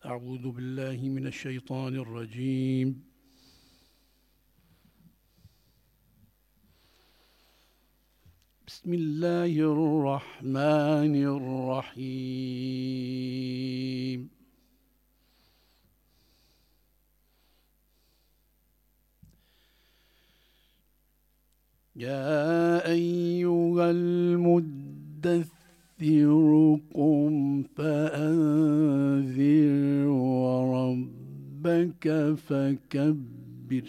أعوذ بالله من الشيطان الرجيم. بسم الله الرحمن الرحيم. يا أيها المدثر قم فأنذر وربك فكبر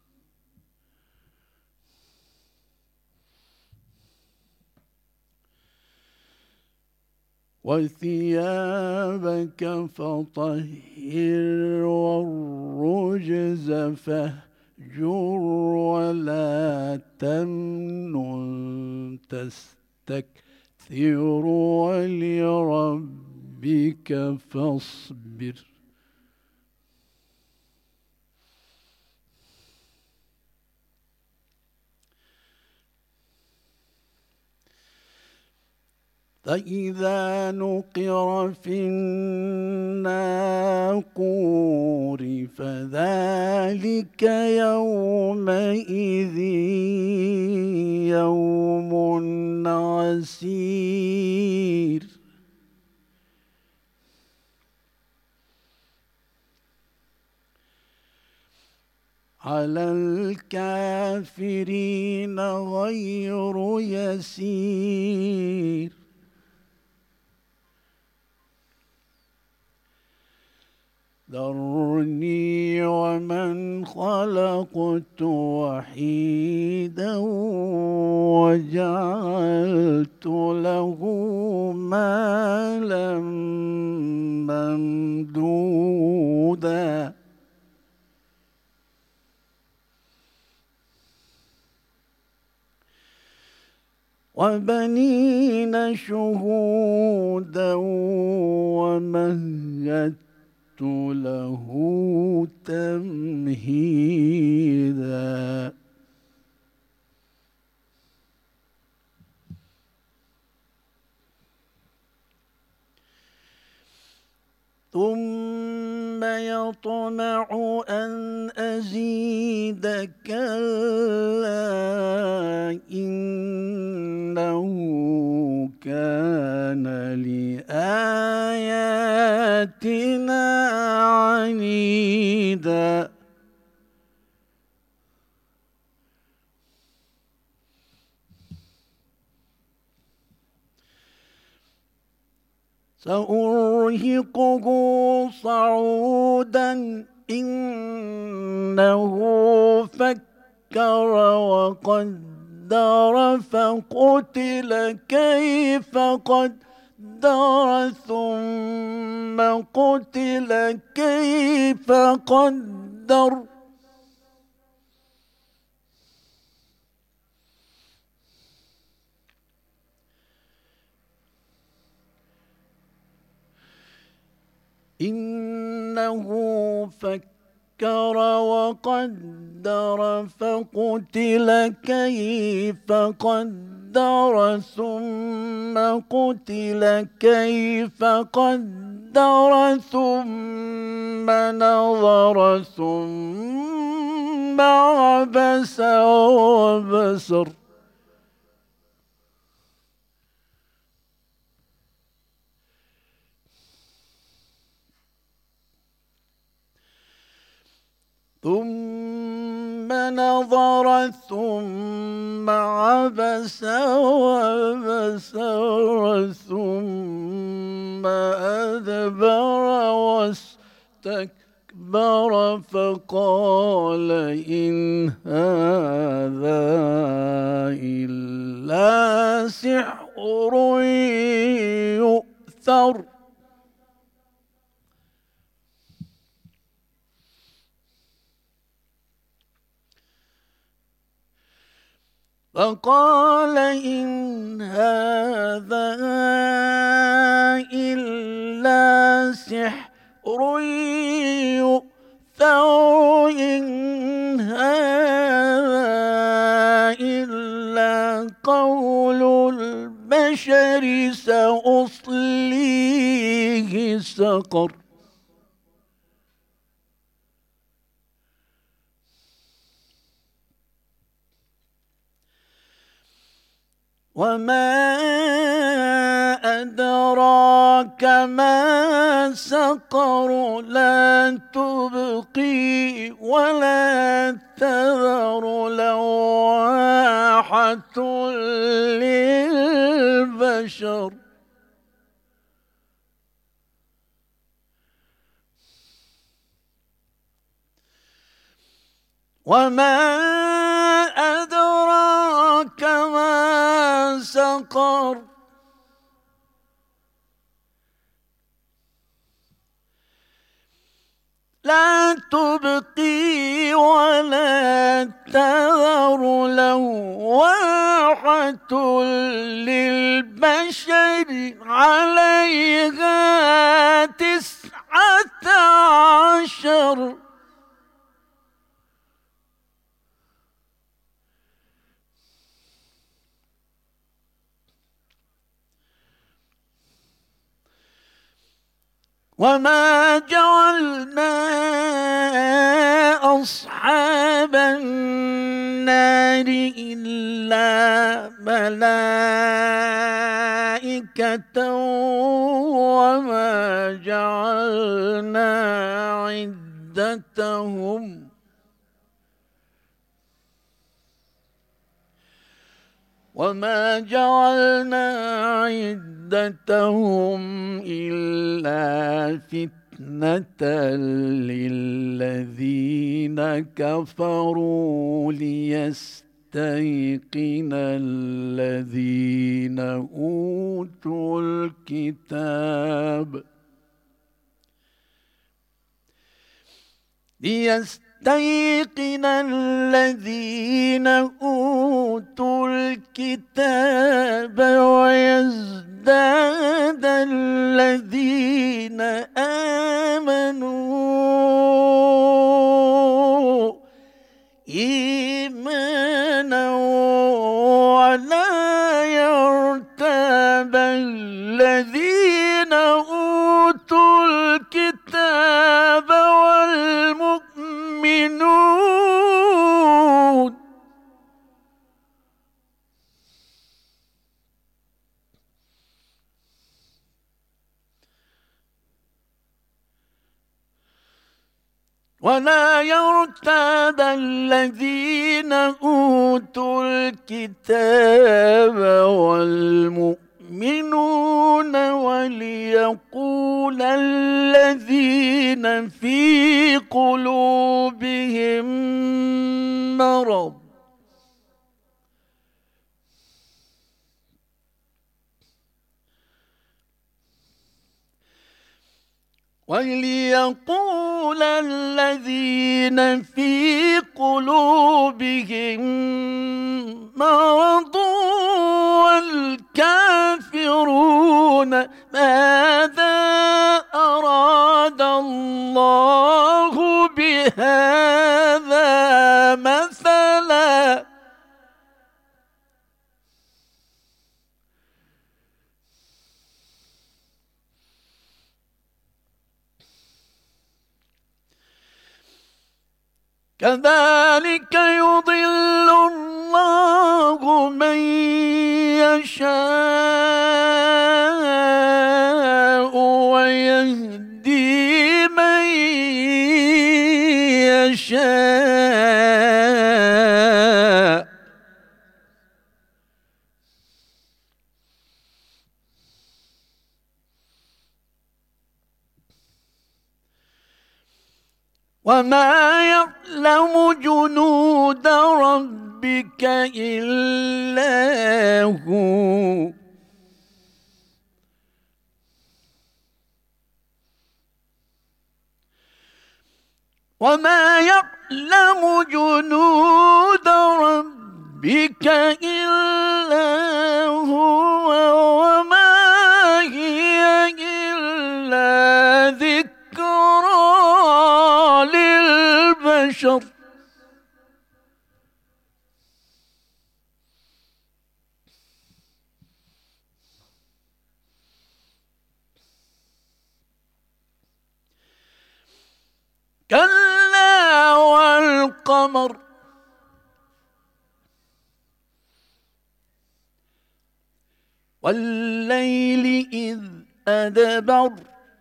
وثيابك فطهر والرجز فاهجر ولا تمنن تستكثر ولربك فاصبر. فإذا نقر في الناقور فذلك يومئذ يوم عسير على الكافرين غير يسير. ذرني ومن خلقت وحيدا وجعلت له مالا ممدودا وبنين شهودا ومهدت له تمهيدا. ثم يطمع أن أزيد كلا إنه كان لآياتنا عنيدا. سأرهقه صعودا إنه فكر وقدر فقتل كيف قدر ثم قتل كيف قدر. إنه فكر وقدر فقتل كيف قدر ثم قتل كيف قدر ثم نظر ثم عبس وبسر. ثم نظر ثم عبس وبسر ثم أدبر واستكبر فقال إن هذا إلا سحر يؤثر. فقال إن هذا إلا سحر يؤثر إن هذا إلا قول البشر سأصليه سقر. وما أدراك ما سقر لا تبقي ولا تذر لواحة للبشر وما أدراك ما سقر لا تبقي ولا تذر لواحة للبشر عليها 19 وما جعلنا أصحاب النار إلا ملائكة وما جعلنا عدتهم إلا فتنة للذين كفروا ليستيقن الذين أوتوا الكتاب ليستيقن الذين أوتوا الكتاب ويزداد الذين آمنوا إيمانا ولا يرتاب الذين أوتوا الكتاب والمؤمنون ولا يرتاب الذين أوتوا الكتاب والمؤمنون وليقول الذين في قلوبهم مرض وليقول الذين في قلوبهم مرض والكافرون ماذا أراد الله بهذا مثلا كذلك يضل الله من يشاء ويهدي من يشاء وما يعلم جنود ربك إلا هو وما يعلم جنود ربك إلا هو وما هي إلا ذكرى للبشر كلا والقمر والليل إذ أدبر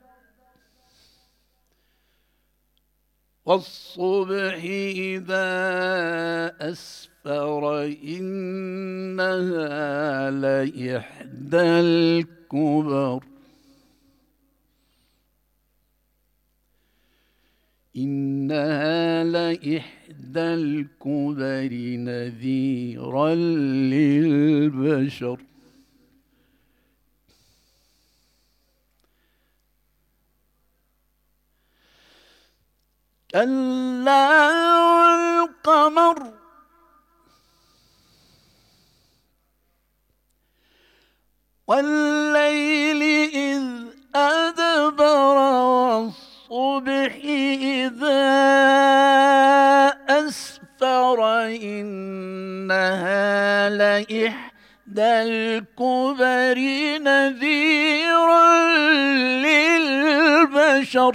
والصبح إذا أسفر إنها لإحدى الكبر إنها لإحدى الكبر نذيرا للبشر كلا والقمر والليل إذ أدبر والصبح إذا أسفر إنها لإحدى الكبر نذيرا للبشر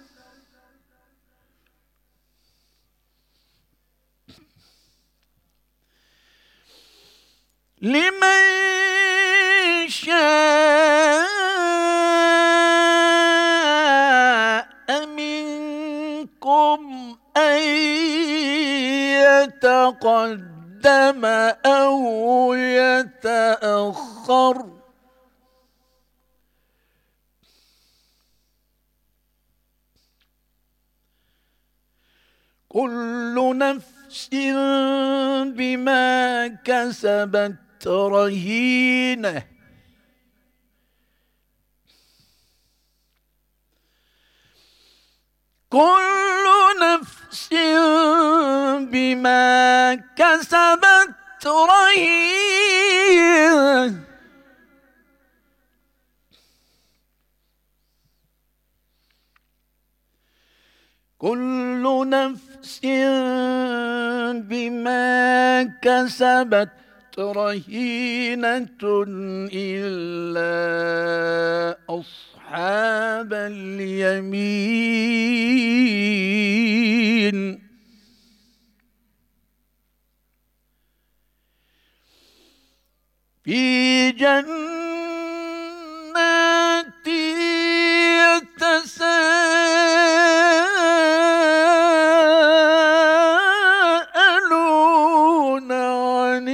لمن شاء منكم أن يتقدم أو يتأخر كل نفس بما كسبت رهينة كل نفس بما كسبت رهينة كل نفس بما كسبت رهينة إلا أصحاب اليمين في جنات يتساءلون عن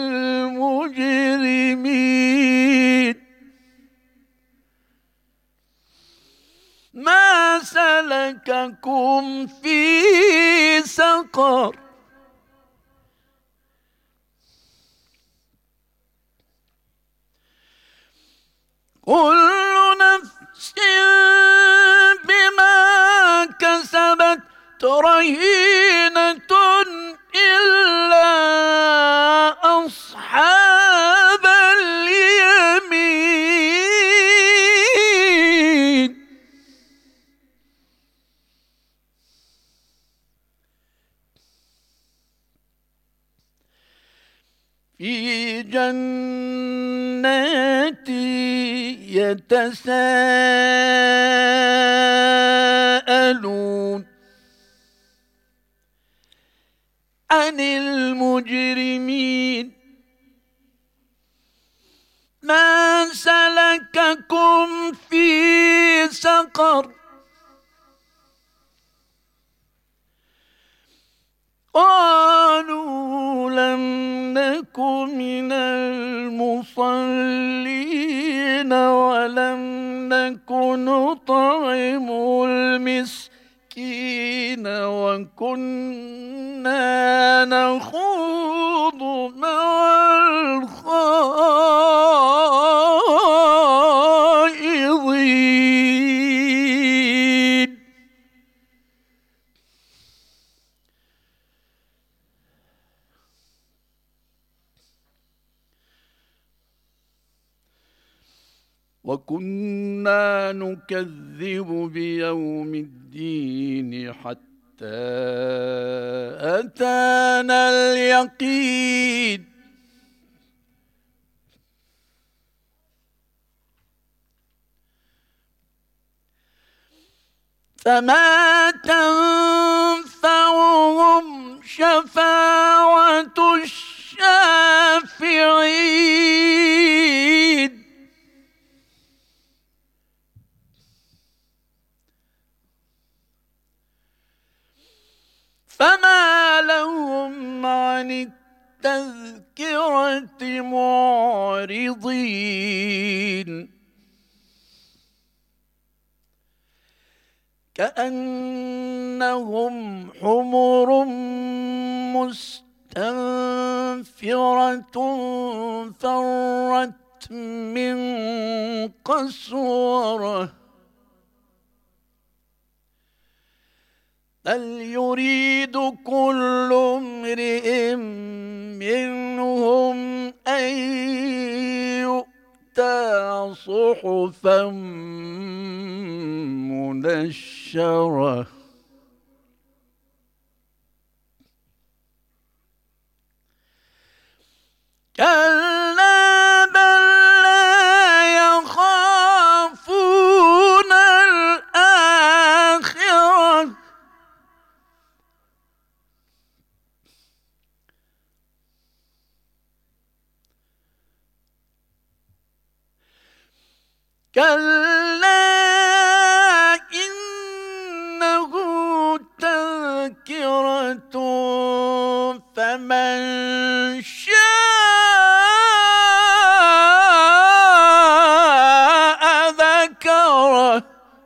المجرمين ما سلككم في سقر كل نفس بما كسبت رهينة إلا أصحاب اليمين في جنات يتساءلون عن المجرمين ما سلككم في سقر قالوا لم نك من المصلين ولم نك نطعم المسكين وكنا نخوض مع الخائضين وكنا نكذب بيوم الدين حتى أتانا اليقين فما تنفعهم شفاعة الشافعين فما لهم عن التذكرة معرضين كأنهم حمر مستنفرة فرت من قسورة بل يريد كل امرئ منهم أن يؤتى صحفا منشرة كلا بل لا يخافون الآخرة كلا إنه تذكرة فمن شاء ذكره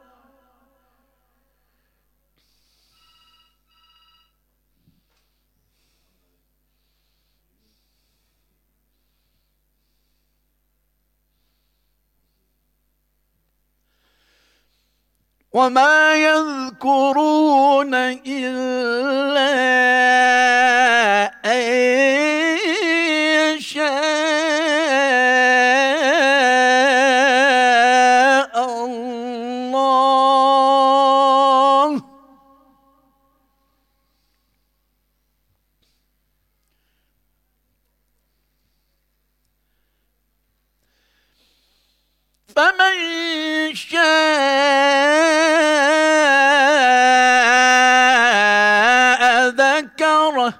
وما يذكرون إلا أن يشاء الله فمن شاء ذكره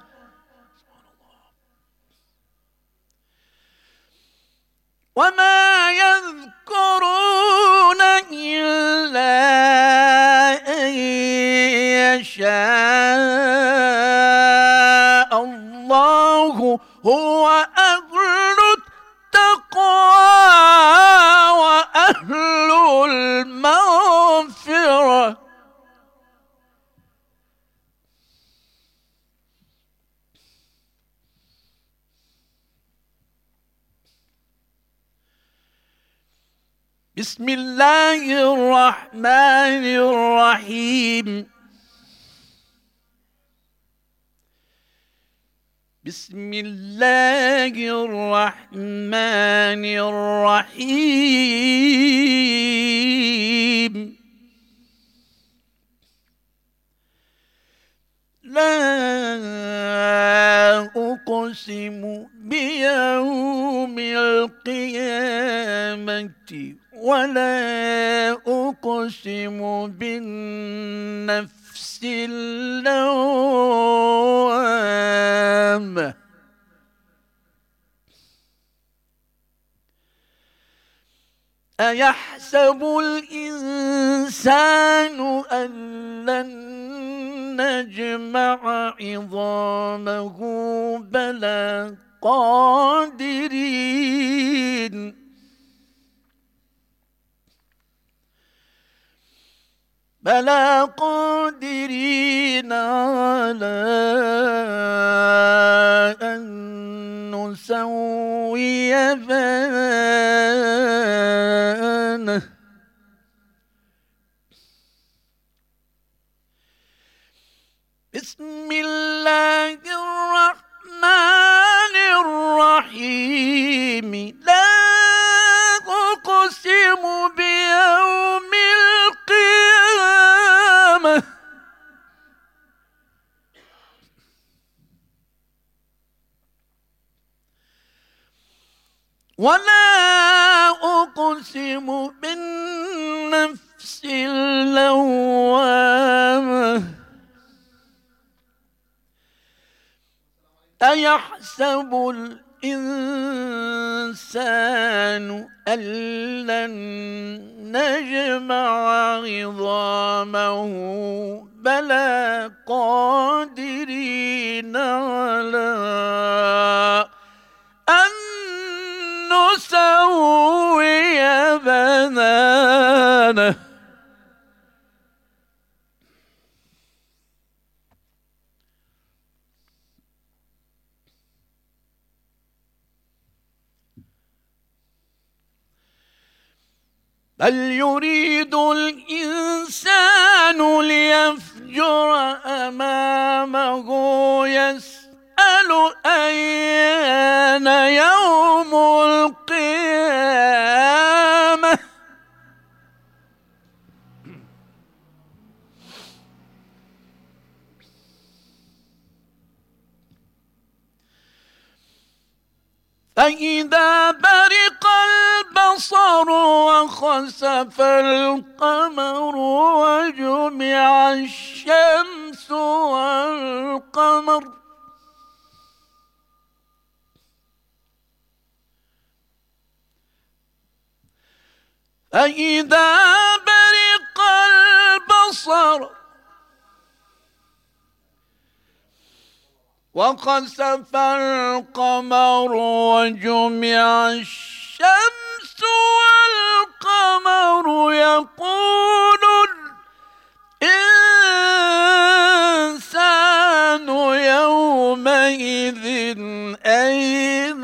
وما يذكرون إلا أن يشاء الله هو أهل التقوى وأهل المغفرة بسم الله الرحمن الرحيم بسم الله الرحمن الرحيم لا أقسم بيوم القيامة ولا أقسم بالنفس اللوامة أيحسب الإنسان أن لن نجمع عظامه بلى قادرين على أن نسوي بنانه بسم الله الرحمن الرحيم لا أقسم بيوم القيامة ولا أقسم بالنفس اللوامة أيحسب الإنسان أن لن نجمع عظامه بلى قادرين على أن نسوي بنانه بل يريد الإنسان ليفجر أمامه يسأل أين يوم القيامة فإذا برق البصر وخسف القمر وجمع الشمس والقمر فإذا برق البصر وخسف القمر وجمع الشمس والقمر يقول الإنسان يومئذ أين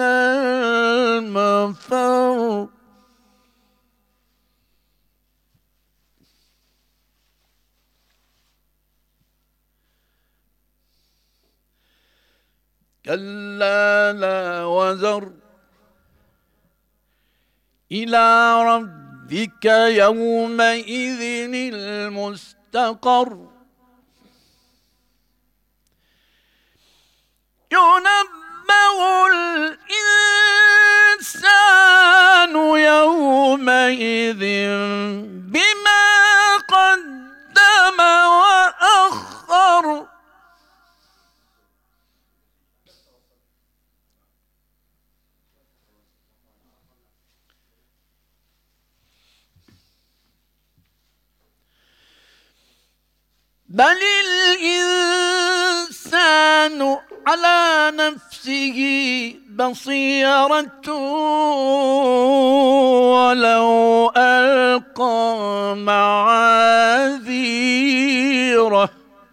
المفر كلا لا وزر إلى ربك يومئذ المستقر ينبأ الإنسان يومئذ بما قدم وأخر بل الإنسان على نفسه بصيرة ولو ألقى معاذيره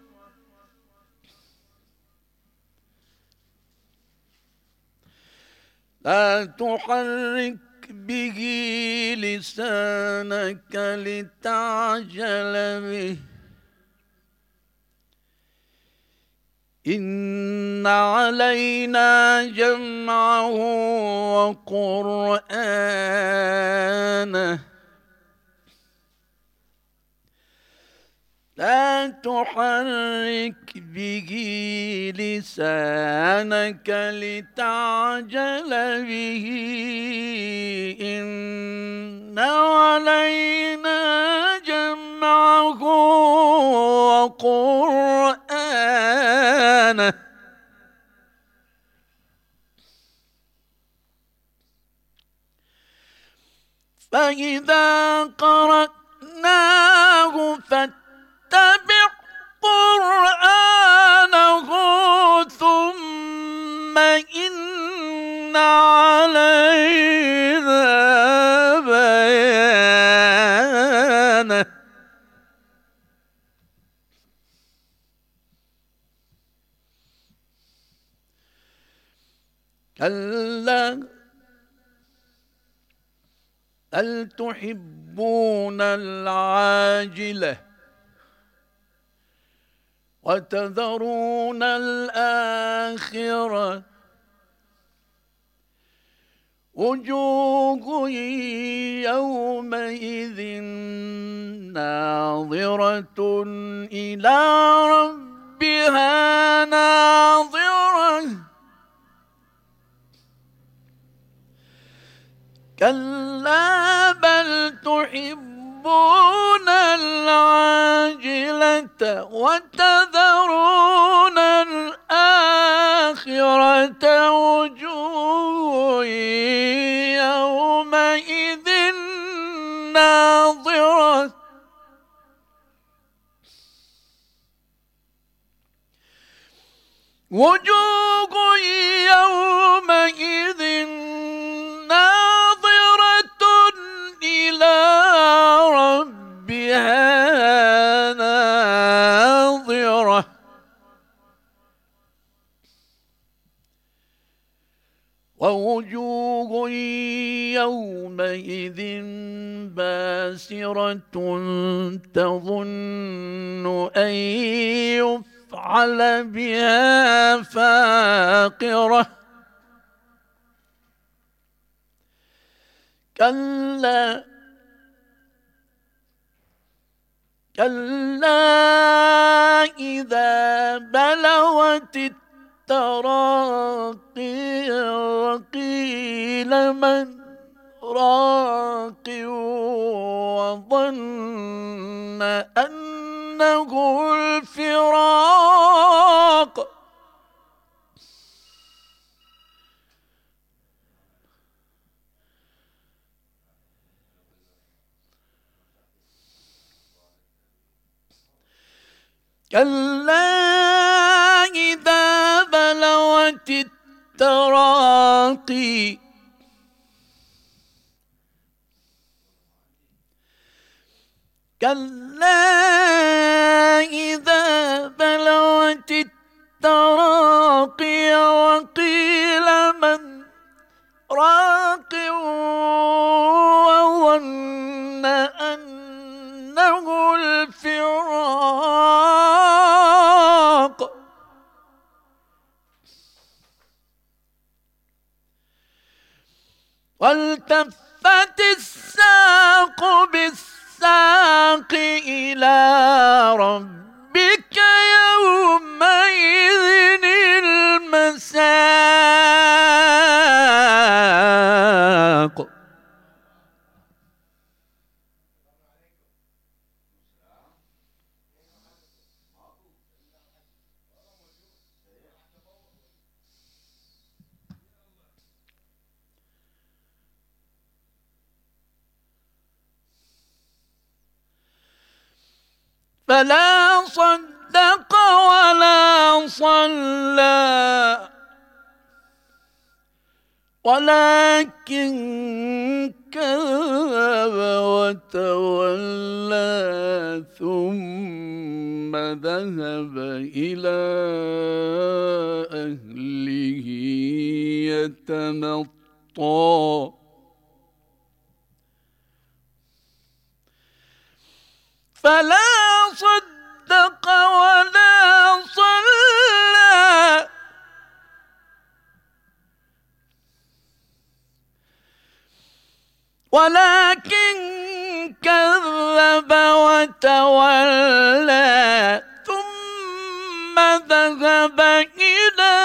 لا تحرك به لسانك لتعجل به إن علينا جمعه وقرآنه لا تحرك به لسانك لتعجل به إن علينا جمعه وقرآنه فإذا قرأناه فاتبع قرآنه ثم إن علينا بيانه كلا بل تحبون العاجلة وتذرون الآخرة وجوه يومئذ ناظرة إلى ربها ناظرة كلا بل تحبون العاجلة وتذرون الآخرة وجوه يومئذ ناظرة وجوه يومئذ ناظرة إلى ربها ناظرة ووجوه يومئذ باسرة تظن أن يفعل بها فاقرة كلا إذا بلغت التراقي وقيل من راق وظن أنه الفراق كلا إذا بلغت التراقي كلا إذا بلغت التراقي وقيل من راق وظن أنه الفراق والتفت الساق بالساق إلى ربك يومئذ المساق فلا صدق ولا صلى ولكن كذب وتولى ثم ذهب إلى أهله يتمطى فلا صدق ولا صلى ولكن كذب وتولى ثم ذهب إلى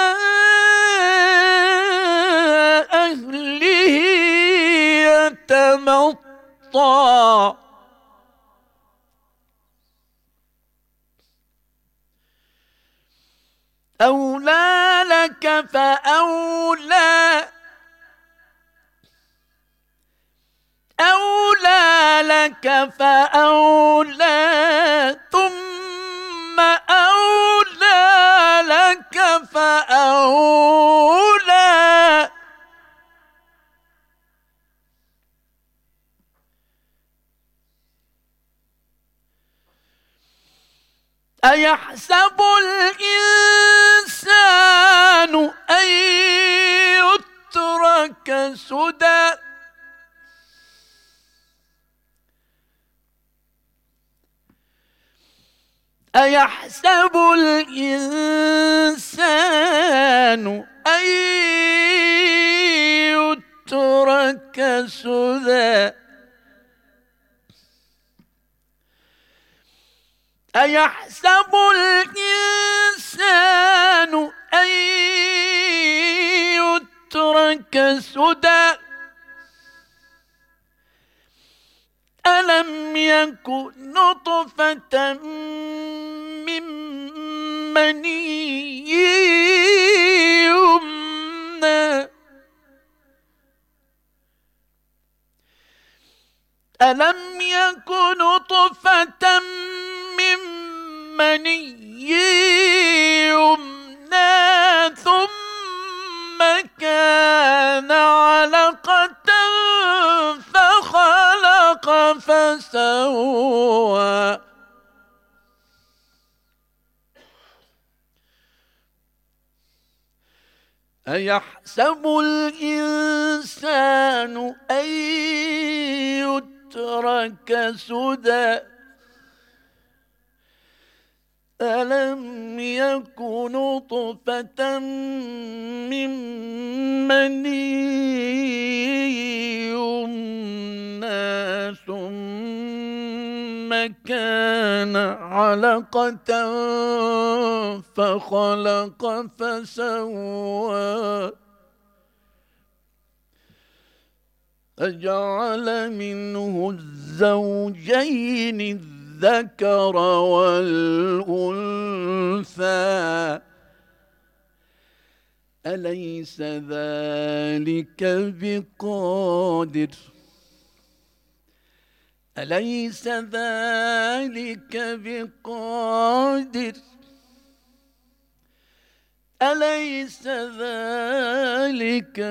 أهله يتمطى أولى لك فأولى أولى لك فأولى ثم أولى لك فأولى أيحسب الإنسان أن يترك سدى أيحسب الإنسان أن يترك سدى أيحسب الإنسان أن يترك سدى ألم يك نطفة من مني يمنى ألم يك نطفة من مني يمنى فسوى أيحسب الإنسان أن يترك سدى ألم يك نطفة من مني يمنى ثم كان علقة فخلق فسوى فجعل منه الزوجين الذكر والأنثى أليس ذلك بقادر أليس ذلك بقادر أليس ذلك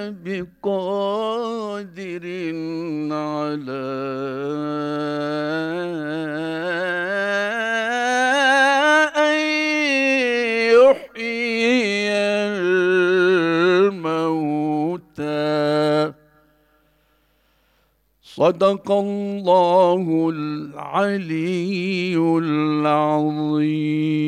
بقادر على أن يحيي الموتى صدق الله العلي العظيم.